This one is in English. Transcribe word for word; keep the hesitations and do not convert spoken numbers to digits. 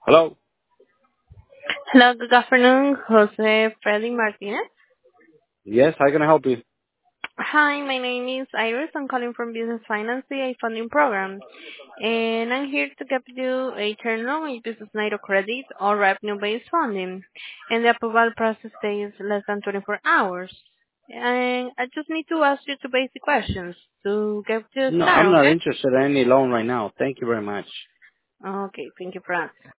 Hello. Hello, good afternoon, Jose Freddy Martinez. Yes, how can I help you? Hi, my name is Iris. I'm calling from Business Finance, C A funding program, and I'm here to give you a term loan, a business line of credit or revenue-based funding, and the approval process takes less than twenty-four hours. And I just need to ask you two basic questions to get you No, I'm started, not okay? interested in any loan right now. Thank you very much. Okay, thank you for answering.